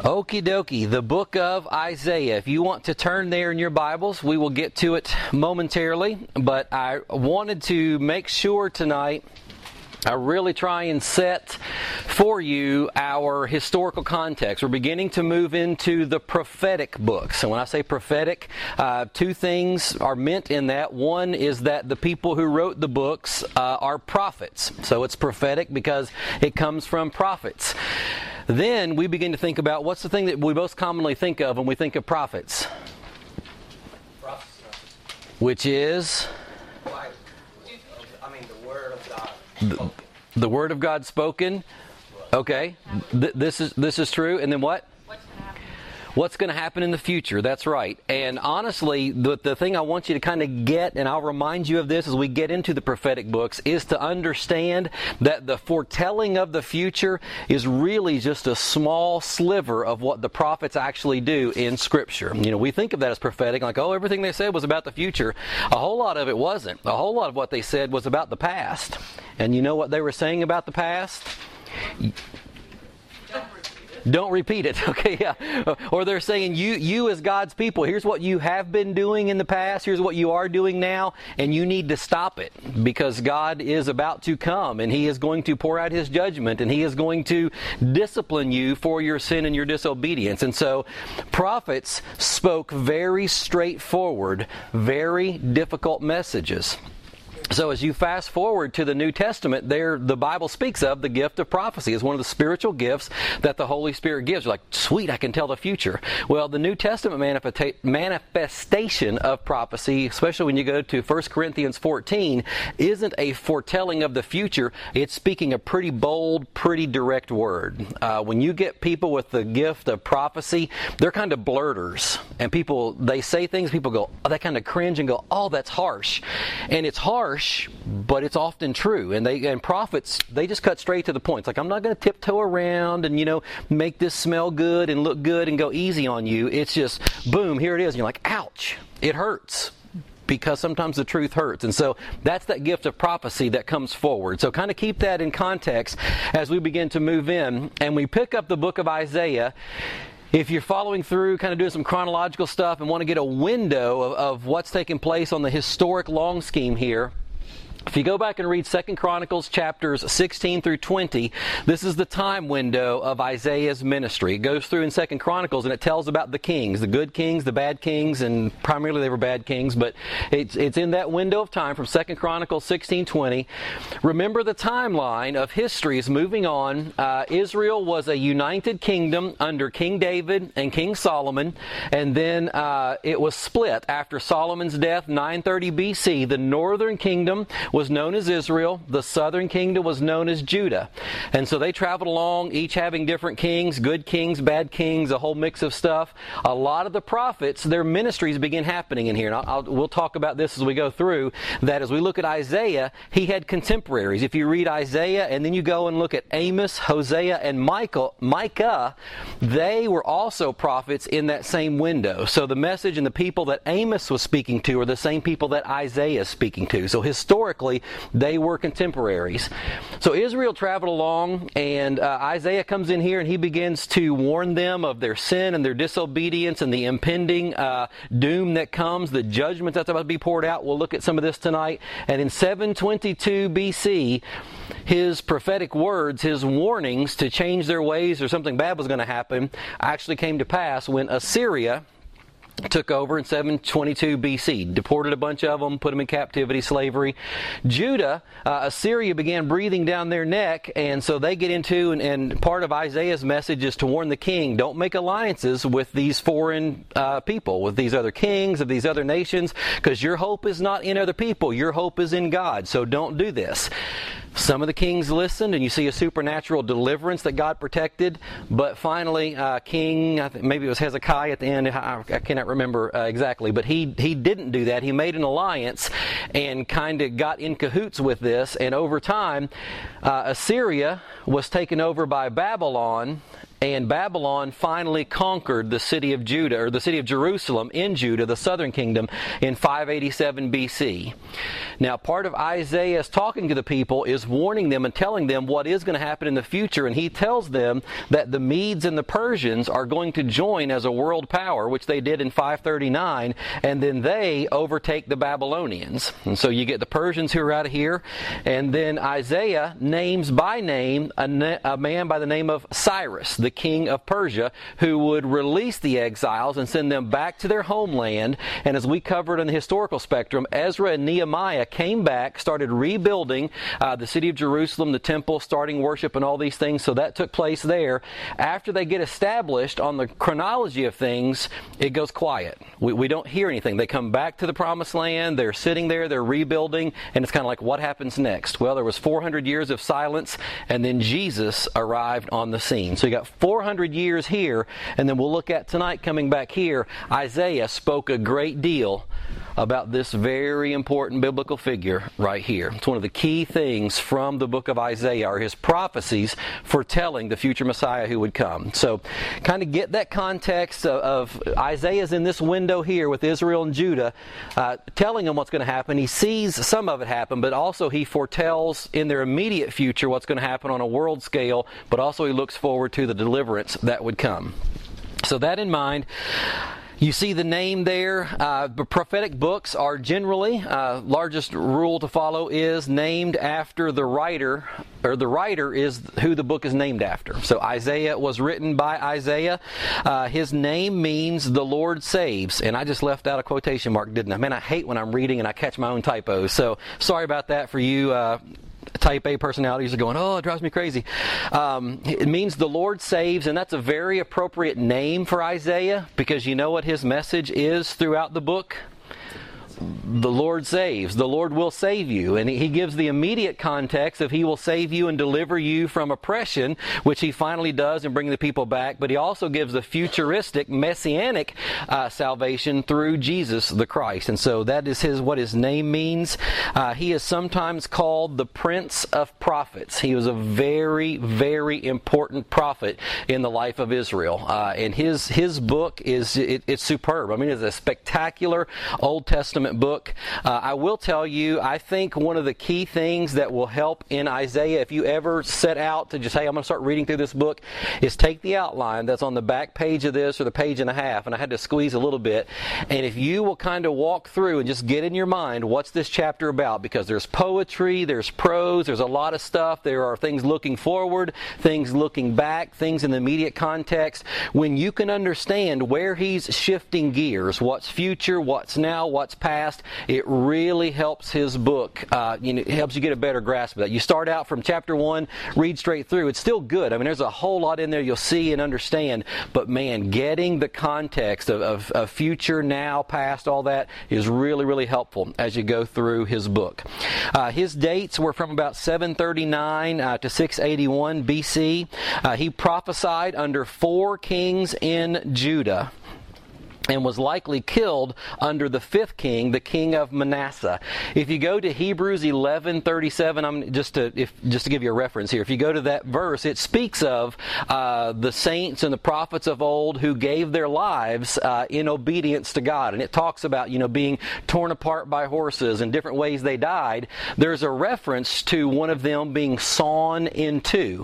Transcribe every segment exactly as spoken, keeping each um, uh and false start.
Okie dokie, the book of Isaiah. If you want to turn there in your Bibles, we will get to it momentarily. But I wanted to make sure tonight I really try and set for you our historical context. We're beginning to move into the prophetic books. And when I say prophetic, uh, two things are meant in that. One is that the people who wrote the books uh, are prophets. So it's prophetic because it comes from prophets. Then we begin to think about what's the thing that we most commonly think of when we think of prophets? Which is? I mean, the Word of God. The, the Word of God spoken. Okay. Th- this is this is true. And then what? What's going to happen in the future? That's right. And honestly, the, the thing I want you to kind of get, and I'll remind you of this as we get into the prophetic books, is to understand that the foretelling of the future is really just a small sliver of what the prophets actually do in Scripture. You know, we think of that as prophetic, like, oh, everything they said was about the future. A whole lot of it wasn't. A whole lot of what they said was about the past. And you know what they were saying about the past? Don't repeat it, okay, yeah. Or they're saying, you you as God's people, here's what you have been doing in the past, here's what you are doing now, and you need to stop it, because God is about to come, and He is going to pour out His judgment, and He is going to discipline you for your sin and your disobedience. And so, prophets spoke very straightforward, very difficult messages. So as you fast forward to the New Testament, there the Bible speaks of the gift of prophecy as one of the spiritual gifts that the Holy Spirit gives. You're like, sweet, I can tell the future. Well, the New Testament manifesta- manifestation of prophecy, especially when you go to First Corinthians fourteen, isn't a foretelling of the future. It's speaking a pretty bold, pretty direct word. Uh, when you get people with the gift of prophecy, they're kind of blurters. And people, they say things, people go, oh, they kind of cringe and go, oh, that's harsh. And it's harsh, but it's often true. And they and prophets, they just cut straight to the point. It's like, I'm not going to tiptoe around and, you know, make this smell good and look good and go easy on you. It's just, boom, here it is. And you're like, ouch, it hurts. Because sometimes the truth hurts. And so that's that gift of prophecy that comes forward. So kind of keep that in context as we begin to move in. And we pick up the book of Isaiah. If you're following through, kind of doing some chronological stuff and want to get a window of, of what's taking place on the historic long scheme here, if you go back and read Second Chronicles chapters sixteen through twenty, this is the time window of Isaiah's ministry. It goes through in Second Chronicles and it tells about the kings, the good kings, the bad kings, and primarily they were bad kings, but it's it's in that window of time from Second Chronicles sixteen twenty. Remember, the timeline of history is moving on. Uh, Israel was a united kingdom under King David and King Solomon, and then uh, it was split after Solomon's death, nine thirty B C. The northern kingdom was known as Israel. The southern kingdom was known as Judah. And so they traveled along, each having different kings, good kings, bad kings, a whole mix of stuff. A lot of the prophets, their ministries begin happening in here. And I'll, I'll, we'll talk about this as we go through, that as we look at Isaiah, he had contemporaries. If you read Isaiah and then you go and look at Amos, Hosea, and Michael, Micah, they were also prophets in that same window. So the message and the people that Amos was speaking to are the same people that Isaiah is speaking to. So historically, they were contemporaries. So Israel traveled along, and uh, Isaiah comes in here and he begins to warn them of their sin and their disobedience and the impending uh, doom that comes, the judgment that's about to be poured out. We'll look at some of this tonight. And in seven twenty-two B C, his prophetic words, his warnings to change their ways or something bad was going to happen, actually came to pass when Assyria took over in seven twenty-two B C, deported a bunch of them, put them in captivity, slavery. Judah, uh, Assyria began breathing down their neck, and so they get into, and, and part of Isaiah's message is to warn the king, don't make alliances with these foreign uh, people, with these other kings of these other nations, because your hope is not in other people, your hope is in God, so don't do this. Some of the kings listened, and you see a supernatural deliverance that God protected. But finally, uh, King, I think maybe it was Hezekiah at the end, I, I cannot remember uh, exactly, but he, he didn't do that. He made an alliance and kind of got in cahoots with this. And over time, uh, Assyria was taken over by Babylon, and Babylon finally conquered the city of Judah, or the city of Jerusalem in Judah, the southern kingdom, in five eighty-seven B C. Now, part of Isaiah's talking to the people is warning them and telling them what is going to happen in the future, and he tells them that the Medes and the Persians are going to join as a world power, which they did in five thirty-nine, and then they overtake the Babylonians. And so you get the Persians who are out of here, and then Isaiah names by name a, na- a man by the name of Cyrus, the king of Persia, who would release the exiles and send them back to their homeland. And as we covered in the historical spectrum, Ezra and Nehemiah came back, started rebuilding uh, the city of Jerusalem, the temple, starting worship and all these things. So that took place there. After they get established on the chronology of things, it goes quiet. We, we don't hear anything. They come back to the promised land, they're sitting there, they're rebuilding, and it's kind of like, what happens next? Well, there was four hundred years of silence, and then Jesus arrived on the scene. So you got four hundred years here, and then we'll look at tonight, coming back here, Isaiah spoke a great deal about this very important biblical figure right here. It's one of the key things from the book of Isaiah, are his prophecies foretelling the future Messiah who would come. So kind of get that context of, of Isaiah's in this window here with Israel and Judah, uh, telling them what's going to happen. He sees some of it happen, but also he foretells in their immediate future what's going to happen on a world scale, but also he looks forward to the deliverance that would come. So that in mind, you see the name there. Uh, the prophetic books are generally, uh, largest rule to follow is named after the writer, or the writer is who the book is named after. So Isaiah was written by Isaiah. Uh, his name means the Lord saves. And I just left out a quotation mark, didn't I? Man, I hate when I'm reading and I catch my own typos. So sorry about that for you uh, Type A personalities are going, oh, it drives me crazy. Um, it means the Lord saves, and that's a very appropriate name for Isaiah, because you know what his message is throughout the book? The Lord saves. The Lord will save you. And he gives the immediate context of he will save you and deliver you from oppression, which he finally does in bringing the people back. But he also gives the futuristic, messianic uh, salvation through Jesus the Christ. And so that is his what his name means. Uh, he is sometimes called the Prince of Prophets. He was a very, very important prophet in the life of Israel. Uh, and his his book is it, it's superb. I mean, it's a spectacular Old Testament book. Uh, I will tell you, I think one of the key things that will help in Isaiah, if you ever set out to just, hey, I'm going to start reading through this book, is take the outline that's on the back page of this, or the page and a half, and I had to squeeze a little bit, and if you will kind of walk through and just get in your mind, what's this chapter about? Because there's poetry, there's prose, there's a lot of stuff, there are things looking forward, things looking back, things in the immediate context. When you can understand where he's shifting gears, what's future, what's now, what's past, it really helps his book. Uh, you know, it helps you get a better grasp of that. You start out from chapter one, read straight through. It's still good. I mean, there's a whole lot in there you'll see and understand. But man, getting the context of, of, of future, now, past, all that is really, really helpful as you go through his book. Uh, his dates were from about seven thirty-nine uh, to six eighty-one B C. Uh, he prophesied under four kings in Judah, and was likely killed under the fifth king, the king of Manasseh. If you go to Hebrews eleven thirty-seven, I'm just to if just to give you a reference here. If you go to that verse, it speaks of uh, the saints and the prophets of old who gave their lives uh, in obedience to God, and it talks about you know being torn apart by horses and different ways they died. There's a reference to one of them being sawn in two.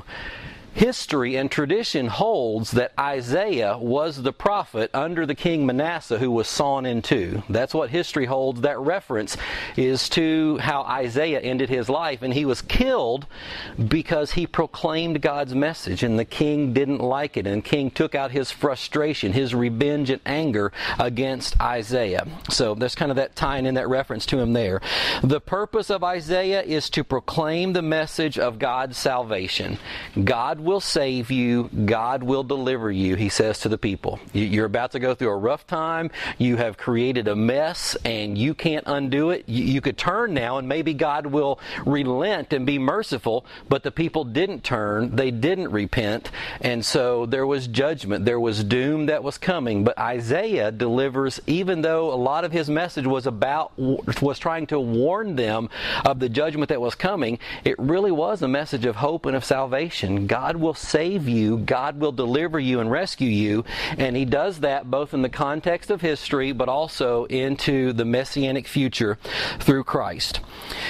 History and tradition holds that Isaiah was the prophet under the king Manasseh who was sawn in two. That's what history holds. That reference is to how Isaiah ended his life, and he was killed because he proclaimed God's message, and the king didn't like it, and the king took out his frustration, his revenge and anger against Isaiah. So there's kind of that tying in that reference to him there. The purpose of Isaiah is to proclaim the message of God's salvation. God will save you. God will deliver you, he says to the people. You're about to go through a rough time. You have created a mess, and you can't undo it. You could turn now, and maybe God will relent and be merciful, but the people didn't turn. They didn't repent, and so there was judgment. There was doom that was coming. But Isaiah delivers, even though a lot of his message was about, was trying to warn them of the judgment that was coming, it really was a message of hope and of salvation. God God will save you, God will deliver you and rescue you, and He does that both in the context of history, but also into the Messianic future through Christ.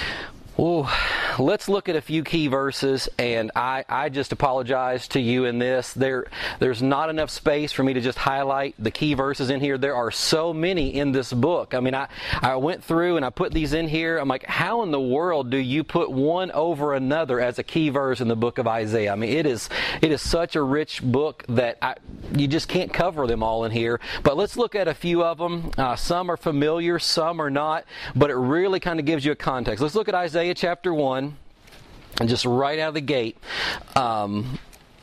Ooh, let's look at a few key verses, and I, I just apologize to you in this. There, there's not enough space for me to just highlight the key verses in here. There are so many in this book. I mean, I, I went through and I put these in here. I'm like, how in the world do you put one over another as a key verse in the book of Isaiah? I mean, it is it is such a rich book that I, you just can't cover them all in here. But let's look at a few of them. Uh, some are familiar, some are not, but it really kind of gives you a context. Let's look at Isaiah chapter one, and just right out of the gate, um,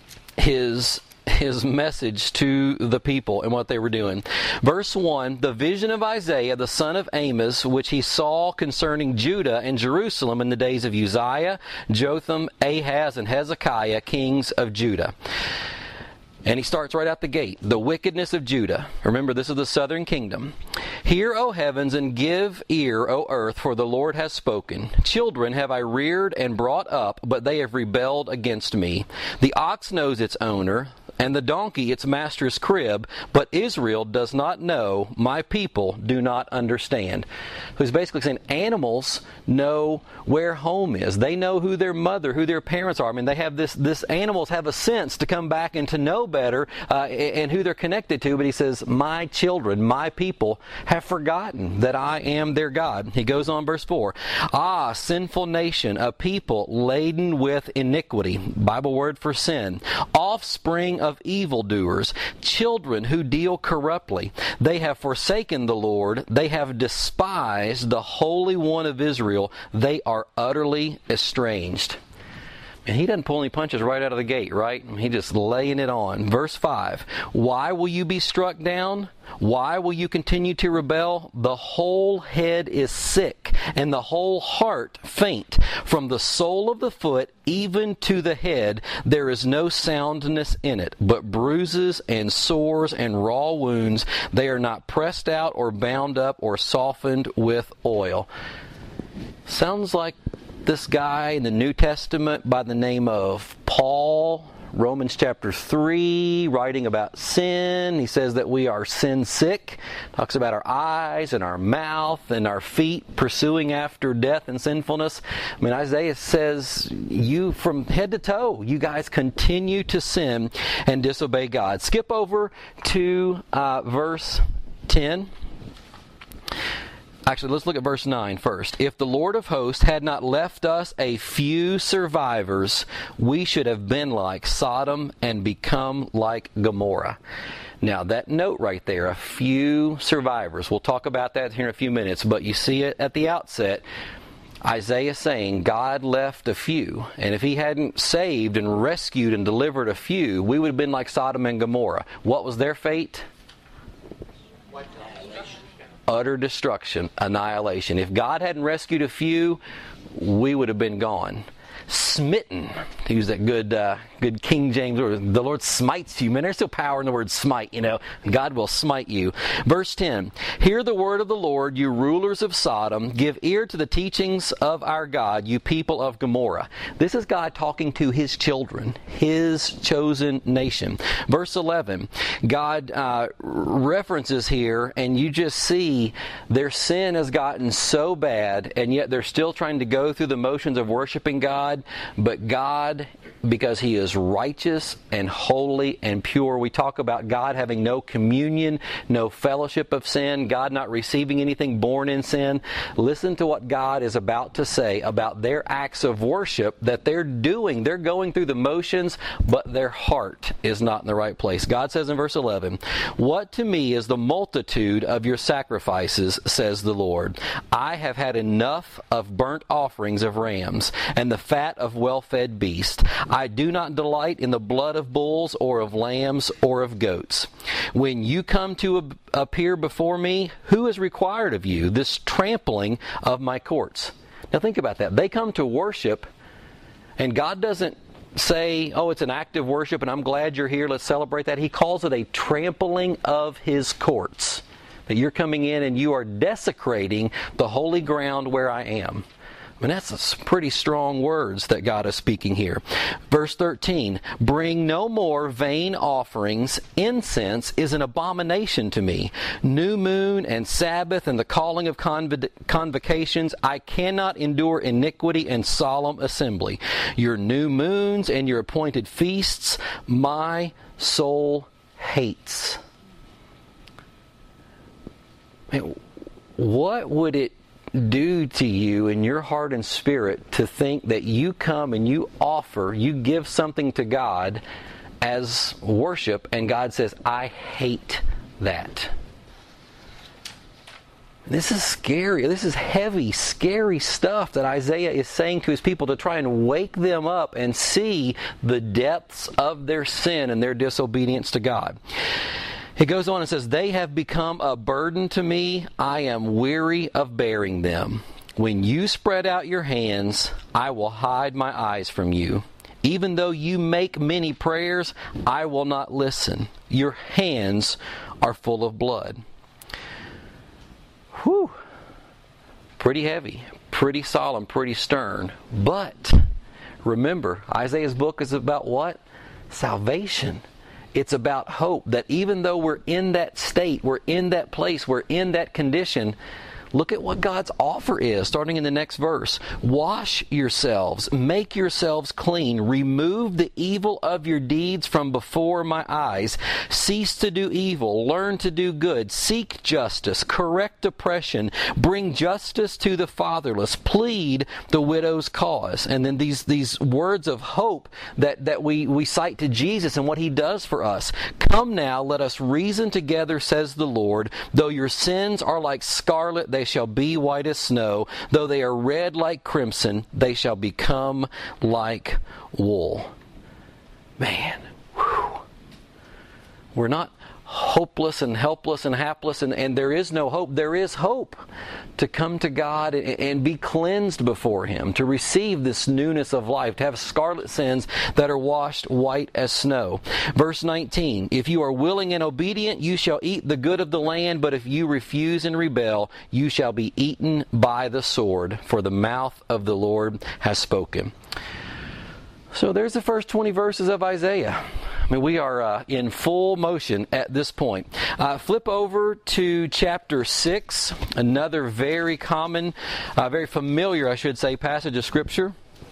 his his message to the people and what they were doing. Verse one, the vision of Isaiah, the son of Amos, which he saw concerning Judah and Jerusalem in the days of Uzziah, Jotham, Ahaz, and Hezekiah, kings of Judah. And he starts right out the gate. The wickedness of Judah. Remember, this is the southern kingdom. Hear, O heavens, and give ear, O earth, for the Lord has spoken. Children have I reared and brought up, but they have rebelled against me. The ox knows its owner, and the donkey its master's crib, but Israel does not know, my people do not understand. So he's basically saying animals know where home is. They know who their mother, who their parents are. I mean, they have this, this animals have a sense to come back and to know better uh, and who they're connected to. But he says, my children, my people have forgotten that I am their God. He goes on, verse four. Ah, sinful nation, a people laden with iniquity. Bible word for sin. Offspring of evildoers, children who deal corruptly. They have forsaken the Lord. They have despised the Holy One of Israel. They are utterly estranged. And he doesn't pull any punches right out of the gate, right? He just laying it on. Verse five, why will you be struck down? Why will you continue to rebel? The whole head is sick, and the whole heart faint. From the sole of the foot even to the head, there is no soundness in it, but bruises and sores and raw wounds. They are not pressed out or bound up or softened with oil. Sounds like this guy in the New Testament by the name of Paul, Romans chapter three, writing about sin. He says that we are sin sick. Talks about our eyes and our mouth and our feet pursuing after death and sinfulness. I mean, Isaiah says, you from head to toe, you guys continue to sin and disobey God. Skip over to uh, verse ten. Actually, let's look at verse nine first. If the Lord of hosts had not left us a few survivors, we should have been like Sodom and become like Gomorrah. Now, that note right there, a few survivors. We'll talk about that here in a few minutes, but you see it at the outset. Isaiah saying God left a few, and if He hadn't saved and rescued and delivered a few, we would have been like Sodom and Gomorrah. What was their fate? Utter destruction, annihilation. If God hadn't rescued a few, we would have been gone. Smitten, to use that good uh, good King James word, the Lord smites you. Man, there's still power in the word smite, you know. God will smite you. Verse ten, hear the word of the Lord, you rulers of Sodom. Give ear to the teachings of our God, you people of Gomorrah. This is God talking to His children, His chosen nation. Verse eleven, God uh, references here, and you just see their sin has gotten so bad, and yet they're still trying to go through the motions of worshiping God. But God, because He is righteous and holy and pure, we talk about God having no communion, no fellowship of sin, God not receiving anything born in sin. Listen to what God is about to say about their acts of worship that they're doing. They're going through the motions, but their heart is not in the right place. God says in verse eleven, what to me is the multitude of your sacrifices, says the Lord. I have had enough of burnt offerings of rams, and the fat of well-fed beasts. I do not delight in the blood of bulls or of lambs or of goats. When you come to appear before me, who is required of you this trampling of my courts? Now think about that. They come to worship, and God doesn't say, oh, it's an act of worship and I'm glad you're here, let's celebrate that. He calls it a trampling of His courts. That you're coming in and you are desecrating the holy ground where I am. I mean, that's some pretty strong words that God is speaking here. Verse thirteen, bring no more vain offerings. Incense is an abomination to me. New moon and Sabbath and the calling of conv- convocations. I cannot endure iniquity and solemn assembly. Your new moons and your appointed feasts, my soul hates. Man, what would it do to you in your heart and spirit to think that you come and you offer, you give something to God as worship, and God says, I hate that? This is scary. This is heavy, scary stuff that Isaiah is saying to his people to try and wake them up and see the depths of their sin and their disobedience to God. He goes on and says, they have become a burden to me. I am weary of bearing them. When you spread out your hands, I will hide my eyes from you. Even though you make many prayers, I will not listen. Your hands are full of blood. Whew. Pretty heavy, pretty solemn, pretty stern. But remember, Isaiah's book is about what? Salvation. It's about hope, that even though we're in that state, we're in that place, we're in that condition, look at what God's offer is, starting in the next verse. Wash yourselves, make yourselves clean, remove the evil of your deeds from before my eyes. Cease to do evil, learn to do good, seek justice, correct oppression, bring justice to the fatherless, plead the widow's cause. And then these, these words of hope that, that we, we cite to Jesus and what He does for us. Come now, let us reason together, says the Lord. Though your sins are like scarlet, they shall be white as snow. Though they are red like crimson, they shall become like wool. Man, whew. We're not hopeless and helpless and hapless, and, and there is no hope. There is hope to come to God and, and be cleansed before Him, to receive this newness of life, to have scarlet sins that are washed white as snow. Verse nineteen, if you are willing and obedient, you shall eat the good of the land, but if you refuse and rebel, you shall be eaten by the sword, for the mouth of the Lord has spoken. So there's the first twenty verses of Isaiah. I mean, we are uh, in full motion at this point. Uh, flip over to chapter six, another very common, uh, very familiar, I should say, passage of Scripture.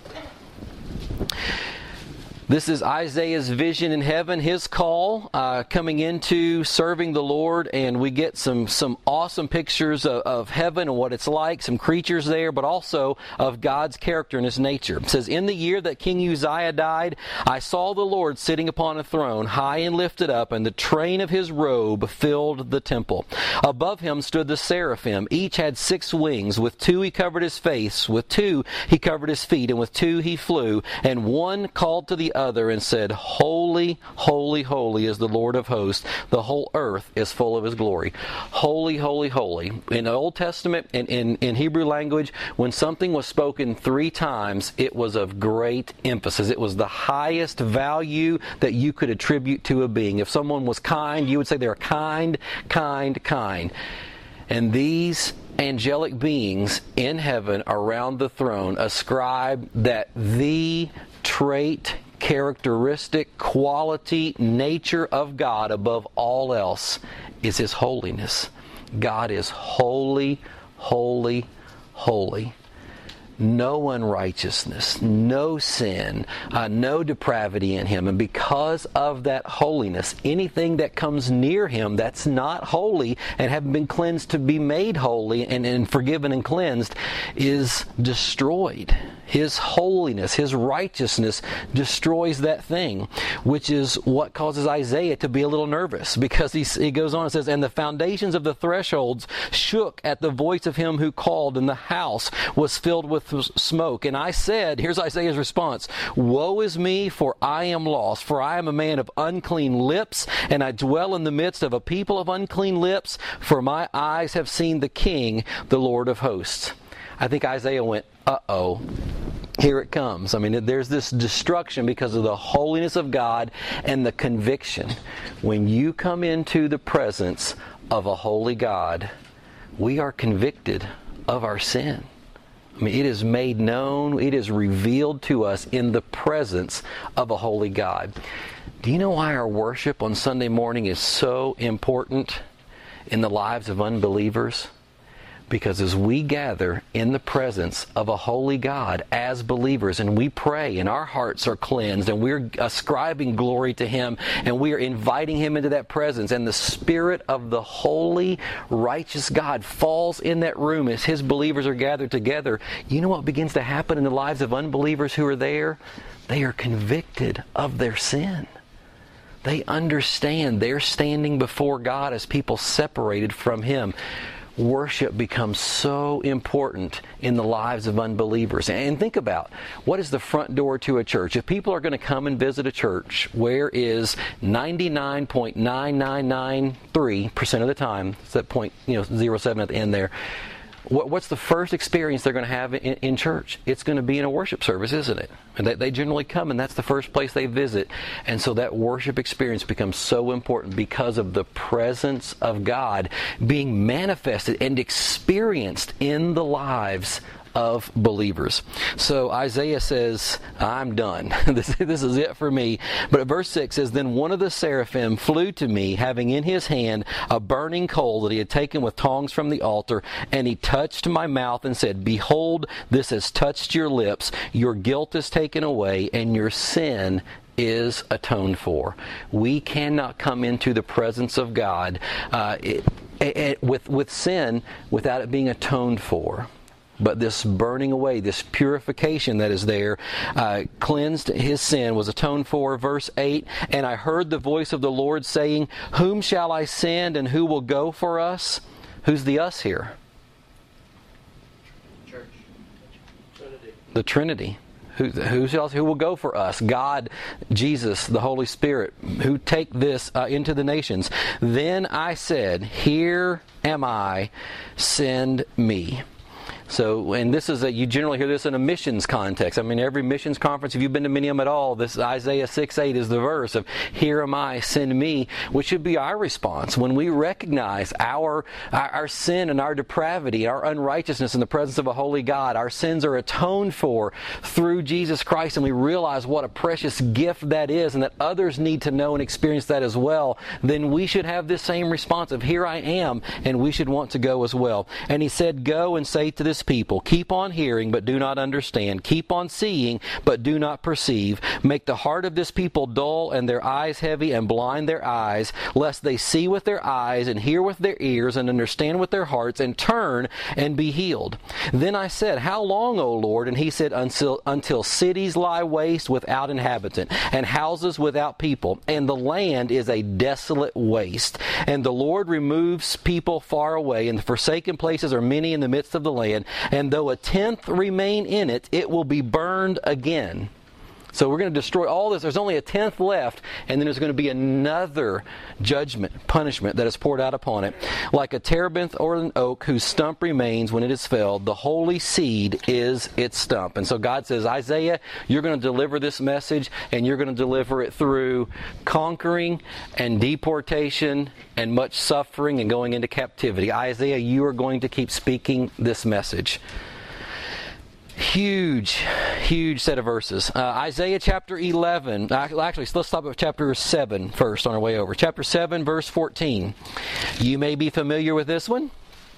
This is Isaiah's vision in heaven, his call, uh, coming into serving the Lord, and we get some, some awesome pictures of, of heaven and what it's like, some creatures there, but also of God's character and His nature. It says, in the year that King Uzziah died, I saw the Lord sitting upon a throne, high and lifted up, and the train of His robe filled the temple. Above Him stood the seraphim. Each had six wings. With two He covered His face, with two He covered His feet, and with two He flew. And one called to the other and said, Holy, holy, holy is the Lord of hosts. The whole earth is full of His glory. Holy, holy, holy. In the Old Testament, in, in, in Hebrew language, when something was spoken three times, it was of great emphasis. It was the highest value that you could attribute to a being. If someone was kind, you would say they're kind, kind, kind. And these angelic beings in heaven around the throne ascribe that the trait, characteristic, quality, nature of God above all else is His holiness. God is holy, holy, holy. No unrighteousness, no sin, uh, no depravity in Him. And because of that holiness, anything that comes near Him that's not holy and haven't been cleansed to be made holy and, and forgiven and cleansed is destroyed. His holiness, His righteousness destroys that thing, which is what causes Isaiah to be a little nervous, because he, he goes on and says, and the foundations of the thresholds shook at the voice of Him who called, and the house was filled with smoke. And I said, here's Isaiah's response, woe is me, for I am lost, for I am a man of unclean lips, and I dwell in the midst of a people of unclean lips, for my eyes have seen the King, the Lord of hosts. I think Isaiah went, uh-oh, here it comes. I mean, there's this destruction because of the holiness of God and the conviction. When you come into the presence of a holy God, we are convicted of our sin. I mean, it is made known, it is revealed to us in the presence of a holy God. Do you know why our worship on Sunday morning is so important in the lives of unbelievers? Because as we gather in the presence of a holy God as believers, and we pray and our hearts are cleansed and we're ascribing glory to Him and we are inviting Him into that presence, and the Spirit of the holy, righteous God falls in that room as His believers are gathered together, you know what begins to happen in the lives of unbelievers who are there? They are convicted of their sin. They understand they're standing before God as people separated from Him. Worship becomes so important in the lives of unbelievers. And think about, what is the front door to a church? If people are going to come and visit a church, where is ninety-nine point nine nine nine three percent of the time, it's that point, you know, zero seven at the end there, what's the first experience they're going to have in, in church? It's going to be in a worship service, isn't it? And they, they generally come, and that's the first place they visit. And so that worship experience becomes so important because of the presence of God being manifested and experienced in the lives of believers. So Isaiah says, I'm done. this, this is it for me. But at verse six says, Then one of the seraphim flew to me, having in his hand a burning coal that he had taken with tongs from the altar, and he touched my mouth and said, Behold, this has touched your lips. Your guilt is taken away, and your sin is atoned for. We cannot come into the presence of God uh, it, it, with, with sin without it being atoned for. But this burning away, this purification that is there, uh, cleansed his sin, was atoned for. Verse eight, And I heard the voice of the Lord saying, Whom shall I send, and who will go for us? Who's the us here? Church. Trinity. The Trinity. Who, who else? Who will go for us? God, Jesus, the Holy Spirit, who take this uh, into the nations. Then I said, Here am I, send me. So, and this is a, you generally hear this in a missions context. I mean, every missions conference, if you've been to many of them at all, this Isaiah six eight is the verse of, Here am I, send me, which should be our response when we recognize our, our, our sin and our depravity, our unrighteousness in the presence of a holy God. Our sins are atoned for through Jesus Christ, and we realize what a precious gift that is, and that others need to know and experience that as well. Then we should have this same response of, Here I am, and we should want to go as well. And he said, Go and say to this people, keep on hearing, but do not understand. Keep on seeing, but do not perceive. Make the heart of this people dull, and their eyes heavy, and blind their eyes, lest they see with their eyes, and hear with their ears, and understand with their hearts, and turn and be healed. Then I said, How long, O Lord? And he said, Until, until cities lie waste without inhabitant, and houses without people, and the land is a desolate waste. And the Lord removes people far away, and the forsaken places are many in the midst of the land. And though a tenth remain in it, it will be burned again. So we're going to destroy all this. There's only a tenth left, and then there's going to be another judgment, punishment that is poured out upon it. Like a terebinth or an oak whose stump remains when it is felled, the holy seed is its stump. And so God says, Isaiah, you're going to deliver this message, and you're going to deliver it through conquering and deportation and much suffering and going into captivity. Isaiah, you are going to keep speaking this message. Huge, huge set of verses. Uh, Isaiah chapter eleven. Actually, let's stop at chapter seven first on our way over. Chapter seven, verse fourteen. You may be familiar with this one.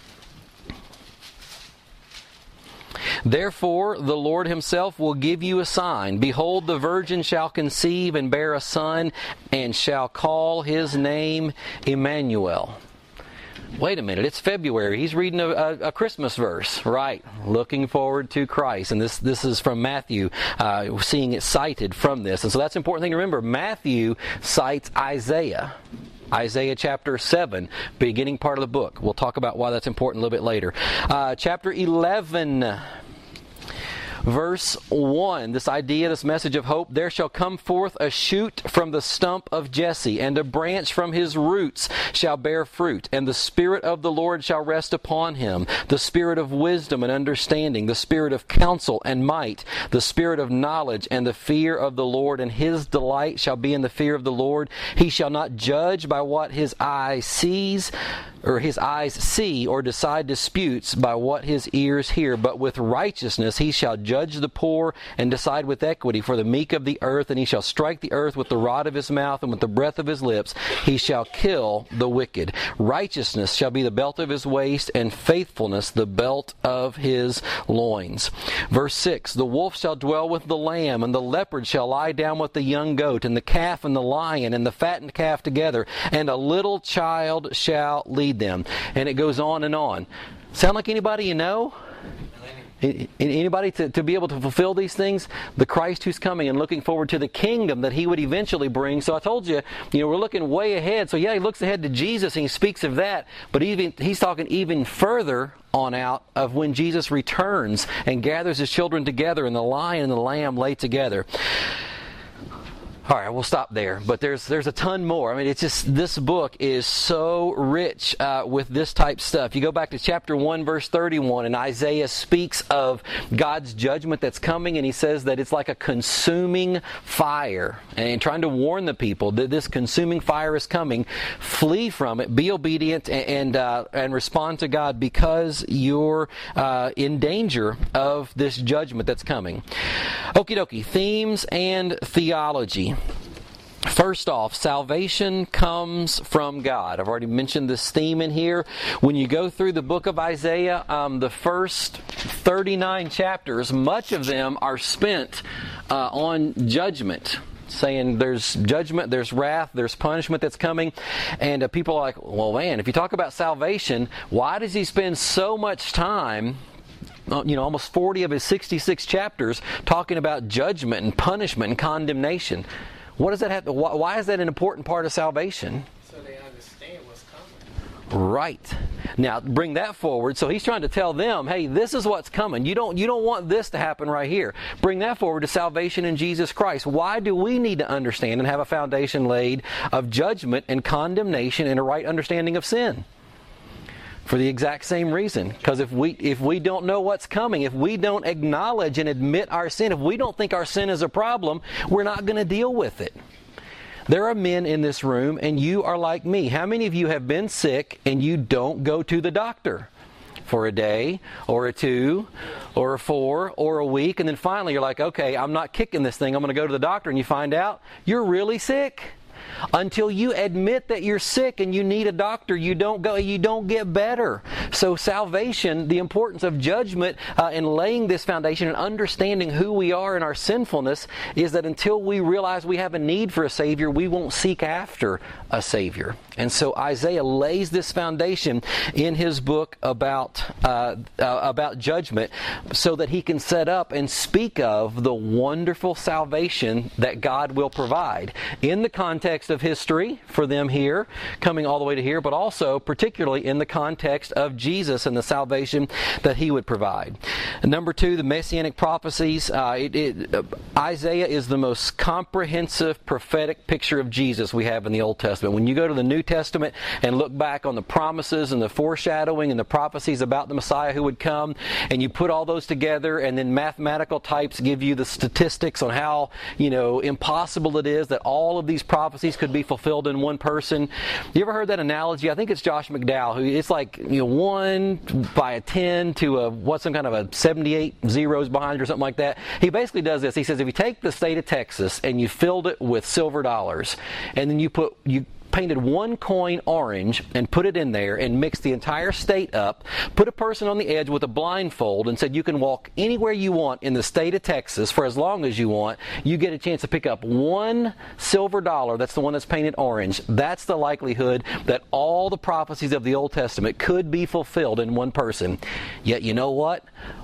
Therefore, the Lord Himself will give you a sign. Behold, the virgin shall conceive and bear a son, and shall call his name Emmanuel. Wait a minute, it's February. He's reading a, a, a Christmas verse. Right, looking forward to Christ. And this, this is from Matthew, uh, seeing it cited from this. And so that's an important thing to remember. Matthew cites Isaiah. Isaiah chapter seven, beginning part of the book. We'll talk about why that's important a little bit later. Uh, chapter eleven. Verse one, this idea, this message of hope, there shall come forth a shoot from the stump of Jesse, and a branch from his roots shall bear fruit, and the Spirit of the Lord shall rest upon him, the Spirit of wisdom and understanding, the Spirit of counsel and might, the Spirit of knowledge and the fear of the Lord, and his delight shall be in the fear of the Lord. He shall not judge by what his eye sees, or his eyes see, or decide disputes by what his ears hear, but with righteousness he shall judge the poor and decide with equity for the meek of the earth, and he shall strike the earth with the rod of his mouth, and with the breath of his lips he shall kill the wicked. Righteousness shall be the belt of his waist, and faithfulness the belt of his loins. Verse six, the wolf shall dwell with the lamb, and the leopard shall lie down with the young goat, and the calf and the lion and the fattened calf together, and a little child shall lead them. And it goes on and on. Sound like anybody you know? Anybody to, to be able to fulfill these things? The Christ who's coming, and looking forward to the kingdom that he would eventually bring. So I told you, you know, we're looking way ahead. So yeah, he looks ahead to Jesus and he speaks of that. But even he's talking even further on out of when Jesus returns and gathers his children together, and the lion and the lamb lay together. All right, we'll stop there. But there's there's a ton more. I mean, it's just, this book is so rich uh, with this type stuff. You go back to chapter one, verse thirty-one, and Isaiah speaks of God's judgment that's coming, and he says that it's like a consuming fire, and trying to warn the people that this consuming fire is coming. Flee from it, be obedient, and and, uh, and respond to God, because you're uh, in danger of this judgment that's coming. Okie dokie, themes and theology. First off, salvation comes from God. I've already mentioned this theme in here. When you go through the book of Isaiah, um, the first thirty-nine chapters, much of them are spent uh, on judgment. Saying there's judgment, there's wrath, there's punishment that's coming. And uh, people are like, well, man, if you talk about salvation, why does he spend so much time, you know, almost forty of his sixty-six chapters, talking about judgment and punishment and condemnation? What does that have to, why, why is that an important part of salvation? So they understand what's coming. Right. Now, bring that forward. So he's trying to tell them, hey, this is what's coming. You don't, you don't want this to happen right here. Bring that forward to salvation in Jesus Christ. Why do we need to understand and have a foundation laid of judgment and condemnation and a right understanding of sin? For the exact same reason. Because if we if we don't know what's coming, if we don't acknowledge and admit our sin, if we don't think our sin is a problem, we're not going to deal with it. There are men in this room, and you are like me. How many of you have been sick and you don't go to the doctor for a day or a two or a four or a week, and then finally you're like, okay, I'm not kicking this thing, I'm going to go to the doctor, and you find out you're really sick? Until you admit that you're sick and you need a doctor, you don't go, you don't get better. So salvation, the importance of judgment uh, and laying this foundation and understanding who we are in our sinfulness, is that until we realize we have a need for a Savior, we won't seek after a Savior. And so Isaiah lays this foundation in his book about uh, uh, about judgment, so that he can set up and speak of the wonderful salvation that God will provide in the context of history for them here, coming all the way to here, but also particularly in the context of Jesus and the salvation that he would provide. Number two, the Messianic prophecies. Uh, it, it, uh, Isaiah is the most comprehensive prophetic picture of Jesus we have in the Old Testament. When you go to the New Testament and look back on the promises and the foreshadowing and the prophecies about the Messiah who would come, and you put all those together, and then mathematical types give you the statistics on how, you know, impossible it is that all of these prophecies could be fulfilled in one person. You ever heard that analogy? I think it's Josh McDowell, who it's like, you know, one by a ten to a, what's some kind of a seventy-eight zeros behind it or something like that. He basically does this. He says, if you take the state of Texas and you filled it with silver dollars, and then you put, you painted one coin orange and put it in there and mixed the entire state up, put a person on the edge with a blindfold and said you can walk anywhere you want in the state of Texas for as long as you want, you get a chance to pick up one silver dollar, that's the one that's painted orange. That's the likelihood that all the prophecies of the Old Testament could be fulfilled in one person. Yet you know what?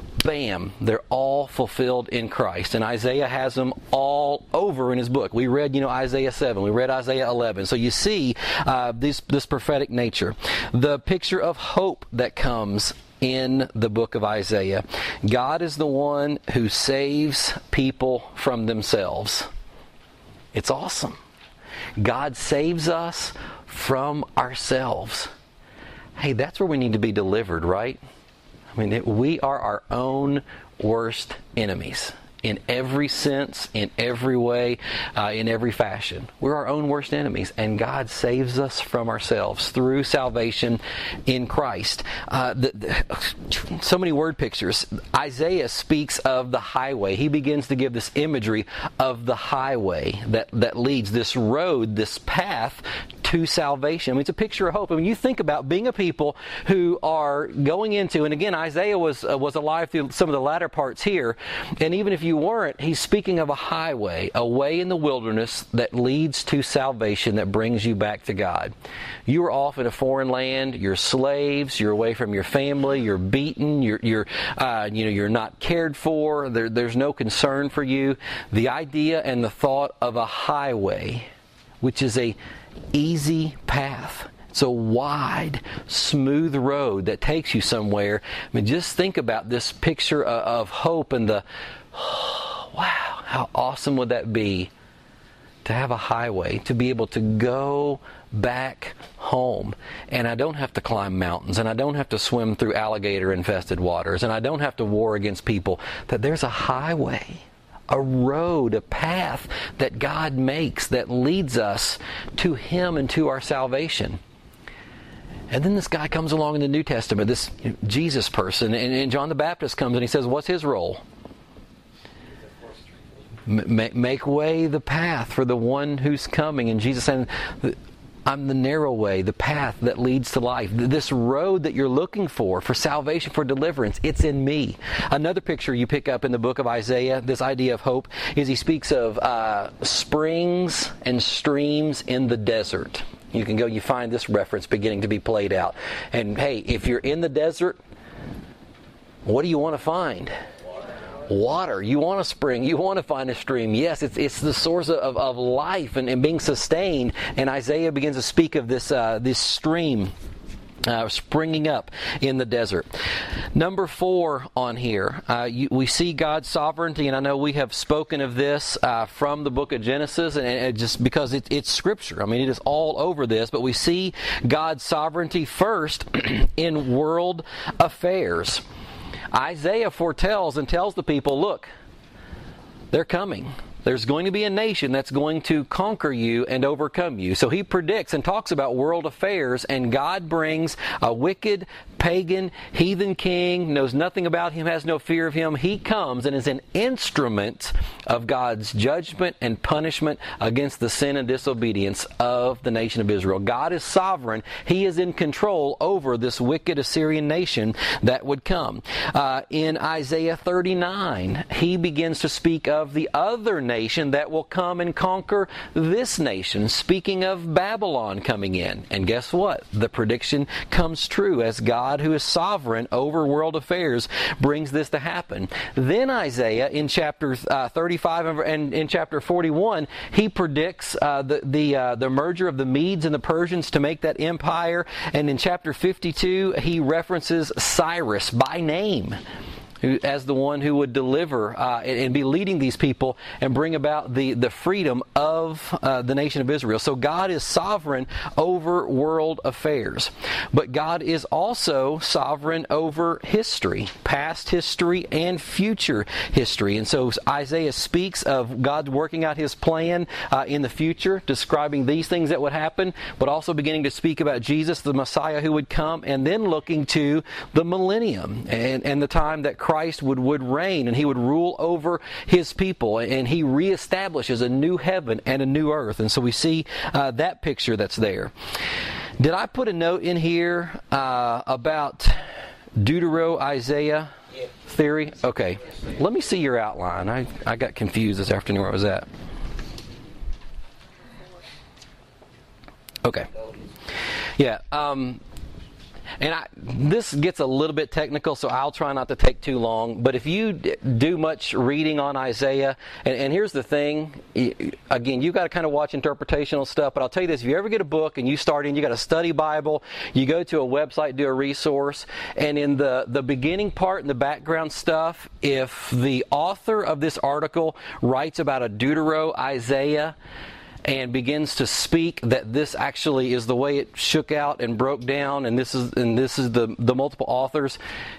Bam, they're all fulfilled in Christ. And Isaiah has them all over in his book. We read, you know, Isaiah seven. We read Isaiah eleven. So you see uh, this, this prophetic nature. The picture of hope that comes in the book of Isaiah. God is the one who saves people from themselves. It's awesome. God saves us from ourselves. Hey, that's where we need to be delivered, right? I mean, it, we are our own worst enemies. In every sense, in every way, uh, in every fashion. We're our own worst enemies, and God saves us from ourselves through salvation in Christ. Uh, the, the, so many word pictures. Isaiah speaks of the highway. He begins to give this imagery of the highway that, that leads, this road, this path to salvation. I mean, it's a picture of hope. I mean, you think about being a people who are going into, and again, Isaiah was uh, was alive through some of the latter parts here, and even if you weren't, he's speaking of a highway, a way in the wilderness that leads to salvation, that brings you back to God. You are off in a foreign land. You're slaves. You're away from your family. You're beaten. You're you're uh, you know you're not cared for. There, there's no concern for you. The idea and the thought of a highway, which is a easy path. It's a wide, smooth road that takes you somewhere. I mean, just think about this picture of, of hope and the, oh, wow, how awesome would that be to have a highway, to be able to go back home. And I don't have to climb mountains, and I don't have to swim through alligator-infested waters, and I don't have to war against people. That there's a highway, a road, a path that God makes that leads us to Him and to our salvation. And then this guy comes along in the New Testament, this Jesus person, and, and John the Baptist comes and he says, what's his role? M- make way the path for the one who's coming. And Jesus saying, I'm the narrow way, the path that leads to life. This road that you're looking for, for salvation, for deliverance, it's in me. Another picture you pick up in the book of Isaiah, this idea of hope, is he speaks of uh, springs and streams in the desert. You can go, you find this reference beginning to be played out. And hey, if you're in the desert, what do you want to find? Water. You want a spring. You want to find a stream. Yes, it's it's the source of, of life and, and being sustained. And Isaiah begins to speak of this uh, this stream uh, springing up in the desert. Number four on here, uh, you, we see God's sovereignty, and I know we have spoken of this uh, from the book of Genesis, and, and just because it, it's Scripture. I mean, it is all over this, but we see God's sovereignty first in world affairs. Isaiah foretells and tells the people, look, they're coming. There's going to be a nation that's going to conquer you and overcome you. So he predicts and talks about world affairs, and God brings a wicked, pagan, heathen king, knows nothing about him, has no fear of him. He comes and is an instrument of God's judgment and punishment against the sin and disobedience of the nation of Israel. God is sovereign. He is in control over this wicked Assyrian nation that would come. Uh, in Isaiah thirty-nine, he begins to speak of the other nation nation that will come and conquer this nation, speaking of Babylon coming in. And guess what? The prediction comes true as God, who is sovereign over world affairs, brings this to happen. Then Isaiah in chapter uh, thirty-five and in chapter forty-one, he predicts uh, the the, uh, the merger of the Medes and the Persians to make that empire. And in chapter fifty-two, he references Cyrus by name as the one who would deliver uh, and, and be leading these people and bring about the, the freedom of uh, the nation of Israel. So God is sovereign over world affairs. But God is also sovereign over history, past history and future history. And so Isaiah speaks of God working out His plan uh, in the future, describing these things that would happen, but also beginning to speak about Jesus, the Messiah who would come, and then looking to the millennium and, and the time that Christ Christ would, would reign, and He would rule over His people, and He reestablishes a new heaven and a new earth. And so we see uh, that picture that's there. Did I put a note in here uh, about Deutero-Isaiah theory? Okay. Let me see your outline. I, I got confused this afternoon where I was at. Okay. Yeah. Um, and I, this gets a little bit technical, so I'll try not to take too long. But if you do much reading on Isaiah, and, and here's the thing, again, you've got to kind of watch interpretational stuff, but I'll tell you this, if you ever get a book and you start in, you got a study Bible, you go to a website, do a resource, and in the, the beginning part and the background stuff, if the author of this article writes about a Deutero-Isaiah, and begins to speak that this actually is the way it shook out and broke down, and this is and this is the the multiple authors,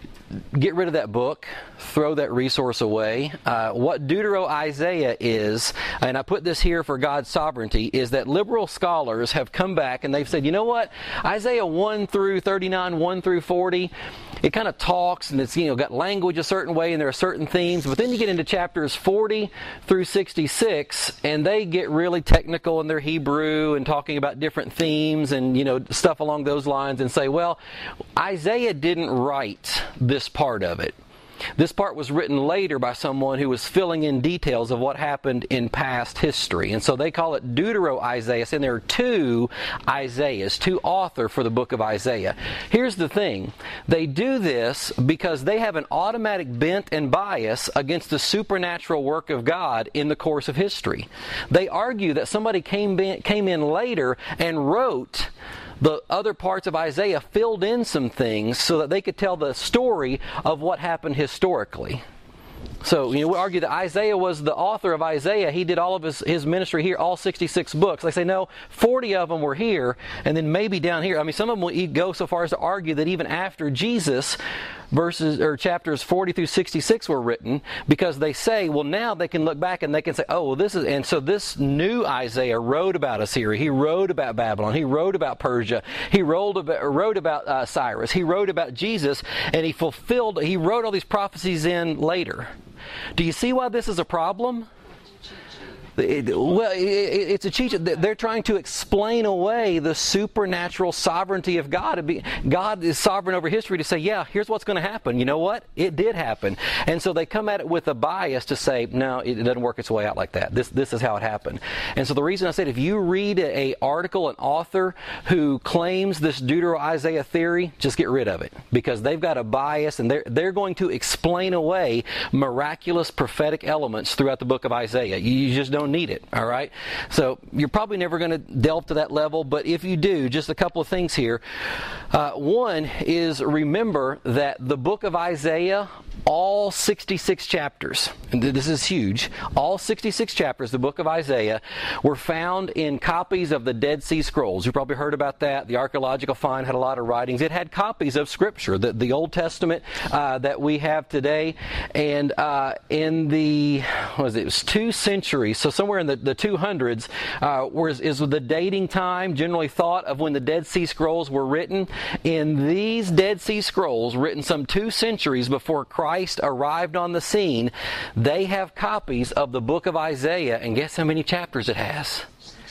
get rid of that book, throw that resource away. Uh, what Deutero-Isaiah is, and I put this here for God's sovereignty, is that liberal scholars have come back and they've said, you know what, Isaiah one through thirty-nine, one through forty, it kind of talks and it's, you know, got language a certain way and there are certain themes, but then you get into chapters forty through sixty-six and they get really technical in their Hebrew and talking about different themes and, you know, stuff along those lines, and say, well, Isaiah didn't write this part of it. This part was written later by someone who was filling in details of what happened in past history. And so they call it Deutero-Isaiah. And there are two Isaiahs, two authors for the book of Isaiah. Here's the thing. They do this because they have an automatic bent and bias against the supernatural work of God in the course of history. They argue that somebody came in, came in later and wrote the other parts of Isaiah, filled in some things so that they could tell the story of what happened historically. So, you know, we argue that Isaiah was the author of Isaiah. He did all of his, his ministry here, all sixty-six books. They say, no, forty of them were here, and then maybe down here. I mean, some of them will go so far as to argue that even after Jesus, verses or chapters forty through sixty-six were written, because they say, well, now they can look back and they can say, oh, well, this is, and so this new Isaiah wrote about Assyria. He wrote about Babylon. He wrote about Persia. He wrote about, wrote about uh, Cyrus. He wrote about Jesus, and he fulfilled, he wrote all these prophecies in later. Do you see why this is a problem? It, well, it, it's a cheat. They're trying to explain away the supernatural sovereignty of God. God is sovereign over history to say, yeah, here's what's going to happen. You know what? It did happen. And so they come at it with a bias to say, no, it doesn't work its way out like that. This this is how it happened. And so the reason I said, if you read a article, an author who claims this Deutero-Isaiah theory, just get rid of it. Because they've got a bias and they're, they're going to explain away miraculous prophetic elements throughout the book of Isaiah. You just don't need it, all right? So you're probably never going to delve to that level, but if you do, just a couple of things here. Uh, one is, remember that the book of Isaiah, all sixty-six chapters, and this is huge, all sixty-six chapters, the book of Isaiah, were found in copies of the Dead Sea Scrolls. You probably heard about that. The archaeological find had a lot of writings. It had copies of Scripture, the, the Old Testament uh, that we have today, and uh, in the, what was it, it was two centuries, so somewhere in the, the two hundreds, uh, was, is the dating time generally thought of when the Dead Sea Scrolls were written. In these Dead Sea Scrolls, written some two centuries before Christ arrived on the scene, they have copies of the book of Isaiah, and guess how many chapters it has?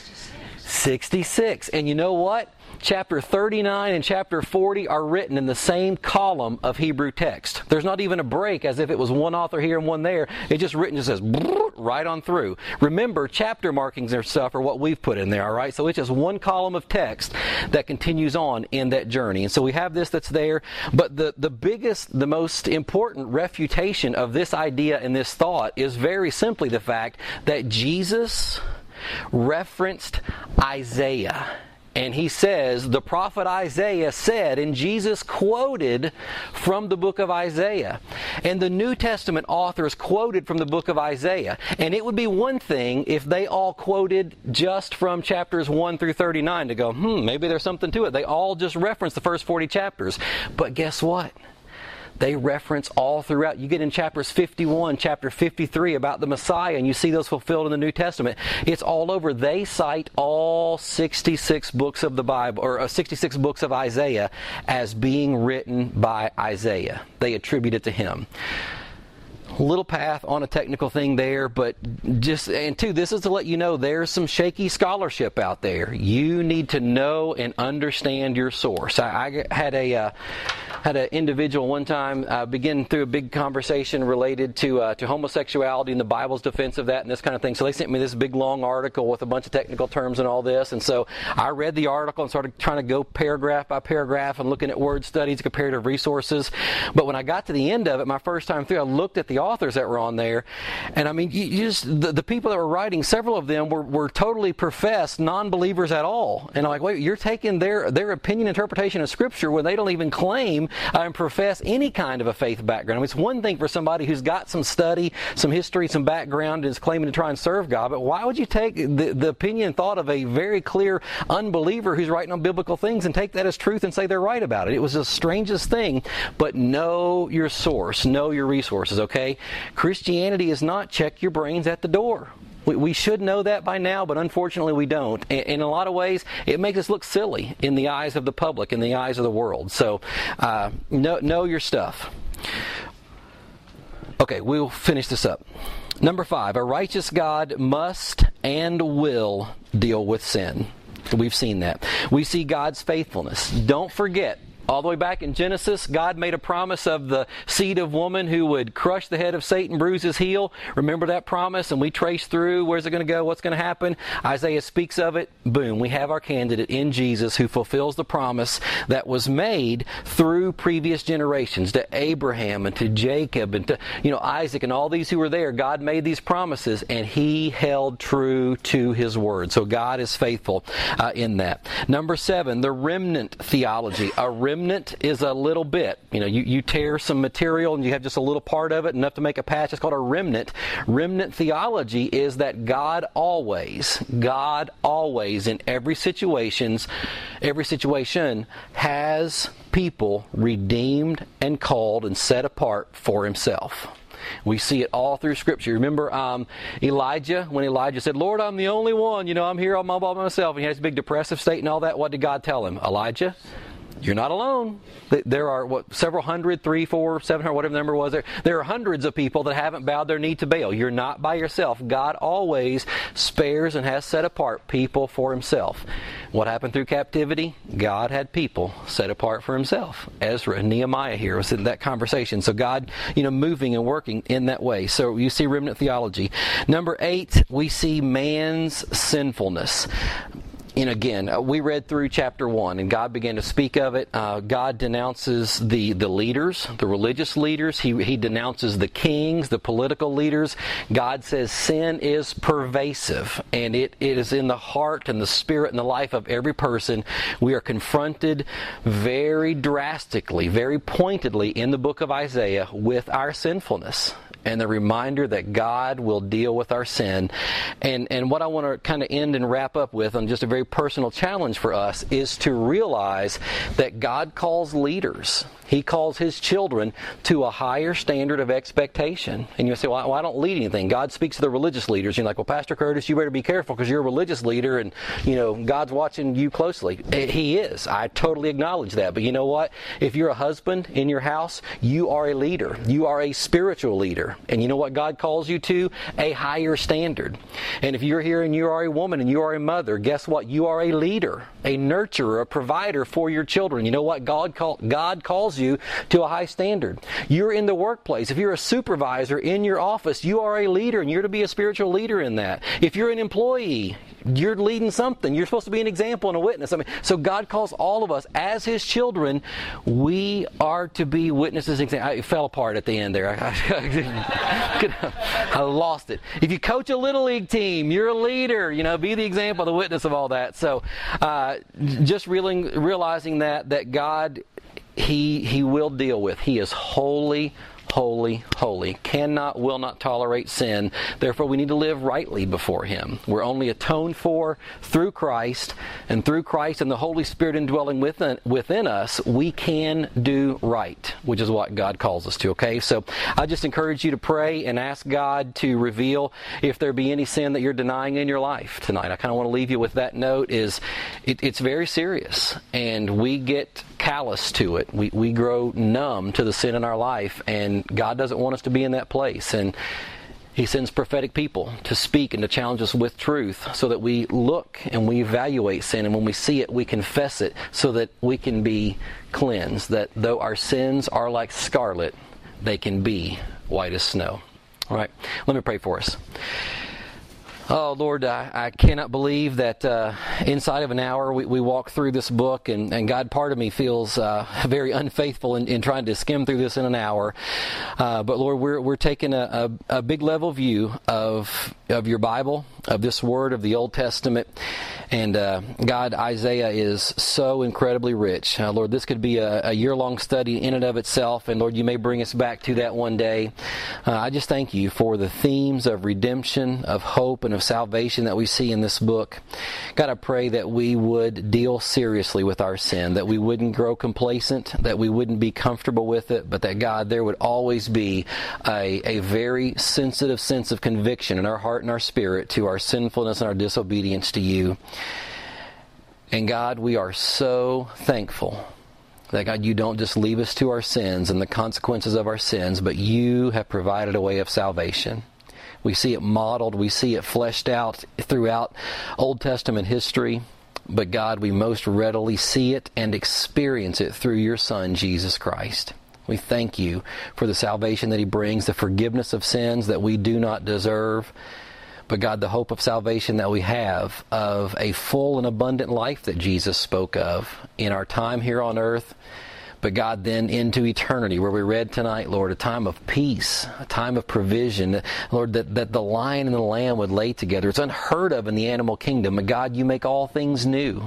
sixty-six. And you know what? Chapter thirty-nine and chapter forty are written in the same column of Hebrew text. There's not even a break as if it was one author here and one there. It's just written, just says right on through. Remember, chapter markings and stuff are what we've put in there, all right? So it's just one column of text that continues on in that journey. And so we have this that's there, but the, the biggest, the most important refutation of this idea and this thought is very simply the fact that Jesus referenced Isaiah. And he says, the prophet Isaiah said, and Jesus quoted from the book of Isaiah. And the New Testament authors quoted from the book of Isaiah. And it would be one thing if they all quoted just from chapters one through thirty-nine to go, hmm, maybe there's something to it. They all just reference the first forty chapters. But guess what? They reference all throughout. You get in chapters fifty-one, chapter fifty-three about the Messiah, and you see those fulfilled in the New Testament. It's all over. They cite all sixty-six books of the Bible, or sixty-six books of Isaiah, as being written by Isaiah. They attribute it to him. little path on a technical thing there, but just, and two, this is to let you know there's some shaky scholarship out there. You need to know and understand your source. I, I had a uh, had an individual one time uh, begin through a big conversation related to uh, to homosexuality and the Bible's defense of that and this kind of thing. So they sent me this big long article with a bunch of technical terms and all this, and so I read the article and started trying to go paragraph by paragraph and looking at word studies, comparative resources. But when I got to the end of it, my first time through, I looked at the authors that were on there, and I mean, you, you just the, the people that were writing, several of them were, were totally professed non-believers at all. And I'm like, wait, you're taking their their opinion interpretation of Scripture when they don't even claim uh, and profess any kind of a faith background. I mean, it's one thing for somebody who's got some study, some history, some background, and is claiming to try and serve God, but why would you take the, the opinion and thought of a very clear unbeliever who's writing on biblical things and take that as truth and say they're right about it? It was the strangest thing. But know your source, know your resources, okay? Christianity is not check your brains at the door. We, we should know that by now, but unfortunately we don't. And in a lot of ways, it makes us look silly in the eyes of the public, in the eyes of the world. So uh, know, know your stuff. Okay, we'll finish this up. Number five, a righteous God must and will deal with sin. We've seen that. We see God's faithfulness. Don't forget, all the way back in Genesis, God made a promise of the seed of woman who would crush the head of Satan, bruise his heel. Remember that promise? And we trace through, where's it going to go? What's going to happen? Isaiah speaks of it. Boom. We have our candidate in Jesus who fulfills the promise that was made through previous generations to Abraham and to Jacob and to, you know, Isaac and all these who were there. God made these promises and He held true to His word. So God is faithful uh, in that. Number seven, the remnant theology. A remnant Remnant is a little bit. You know, you, you tear some material and you have just a little part of it, enough to make a patch. It's called a remnant. Remnant theology is that God always, God always in every situations, every situation has people redeemed and called and set apart for Himself. We see it all through Scripture. Remember um, Elijah, when Elijah said, Lord, I'm the only one. You know, I'm here all by myself. And he has a big depressive state and all that. What did God tell him? Elijah, you're not alone. There are what several hundred, three, four, seven hundred, whatever the number was. There, there are hundreds of people that haven't bowed their knee to Baal. You're not by yourself. God always spares and has set apart people for Himself. What happened through captivity? God had people set apart for Himself. Ezra and Nehemiah here was in that conversation. So God, you know, moving and working in that way. So you see remnant theology. Number eight, we see man's sinfulness. And again, uh, we read through chapter one, and God began to speak of it. Uh, God denounces the, the leaders, the religious leaders. He, he denounces the kings, the political leaders. God says sin is pervasive, and it, it is in the heart and the spirit and the life of every person. We are confronted very drastically, very pointedly in the book of Isaiah with our sinfulness. And the reminder that God will deal with our sin. And and what I want to kind of end and wrap up with on just a very personal challenge for us is to realize that God calls leaders. He calls His children to a higher standard of expectation. And you say, well, well, I don't lead anything. God speaks to the religious leaders. You're like, well, Pastor Curtis, you better be careful because you're a religious leader and, you know, God's watching you closely. He is. I totally acknowledge that. But you know what? If you're a husband in your house, you are a leader. You are a spiritual leader. And you know what God calls you to? A higher standard. And if you're here and you are a woman and you are a mother, guess what? You are a leader, a nurturer, a provider for your children. You know what? God, call, God calls you to a high standard. You're in the workplace. If you're a supervisor in your office, you are a leader and you're to be a spiritual leader in that. If you're an employee, you're leading something. You're supposed to be an example and a witness. I mean, so God calls all of us as His children. We are to be witnesses. I fell apart at the end there. I, I, I lost it. If you coach a little league team, you're a leader. You know, be the example, the witness of all that. So, uh, just realizing, realizing that that God, He He will deal with. He is holy. Holy, holy, cannot, will not tolerate sin. Therefore, we need to live rightly before Him. We're only atoned for through Christ, and through Christ and the Holy Spirit indwelling within, within us, we can do right, which is what God calls us to, okay? So I just encourage you to pray and ask God to reveal if there be any sin that you're denying in your life tonight. I kind of want to leave you with that note is it, it's very serious, and we get callous to it. We we grow numb to the sin in our life, and God doesn't want us to be in that place. And He sends prophetic people to speak and to challenge us with truth so that we look and we evaluate sin, and when we see it, we confess it so that we can be cleansed, that though our sins are like scarlet, they can be white as snow. All right, let me pray for us. Oh, Lord, I, I cannot believe that uh, inside of an hour we, we walk through this book, and, and God, part of me feels uh, very unfaithful in, in trying to skim through this in an hour. Uh, but Lord, we're we're taking a, a, a big level view of of your Bible, of this Word of the Old Testament. And uh, God, Isaiah is so incredibly rich. Uh, Lord, this could be a, a year-long study in and of itself, and Lord, you may bring us back to that one day. Uh, I just thank you for the themes of redemption, of hope, and of salvation that we see in this book. God, I pray that we would deal seriously with our sin, that we wouldn't grow complacent, that we wouldn't be comfortable with it, but that, God, there would always be a, a very sensitive sense of conviction in our heart and our spirit to our sinfulness and our disobedience to you. And God, we are so thankful that, God, you don't just leave us to our sins and the consequences of our sins, but you have provided a way of salvation. We see it modeled, we see it fleshed out throughout Old Testament history. But God, we most readily see it and experience it through your Son, Jesus Christ. We thank you for the salvation that He brings, the forgiveness of sins that we do not deserve. But God, the hope of salvation that we have, of a full and abundant life that Jesus spoke of in our time here on earth. But God, then into eternity, where we read tonight, Lord, a time of peace, a time of provision. Lord, that, that the lion and the lamb would lay together. It's unheard of in the animal kingdom. But God, you make all things new.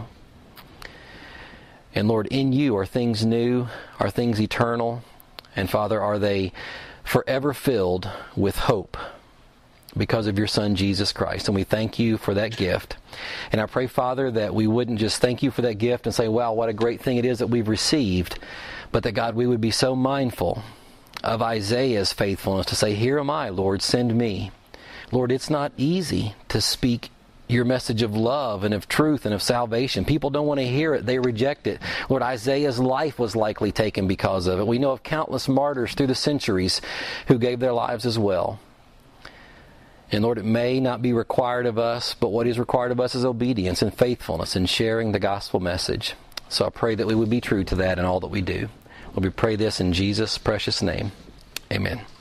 And Lord, in you are things new, are things eternal. And Father, are they forever filled with hope because of your Son, Jesus Christ. And we thank you for that gift. And I pray, Father, that we wouldn't just thank you for that gift and say, wow, what a great thing it is that we've received, but that, God, we would be so mindful of Isaiah's faithfulness to say, here am I, Lord, send me. Lord, it's not easy to speak your message of love and of truth and of salvation. People don't want to hear it. They reject it. Lord, Isaiah's life was likely taken because of it. We know of countless martyrs through the centuries who gave their lives as well. And Lord, it may not be required of us, but what is required of us is obedience and faithfulness in sharing the gospel message. So I pray that we would be true to that in all that we do. Lord, we pray this in Jesus' precious name. Amen.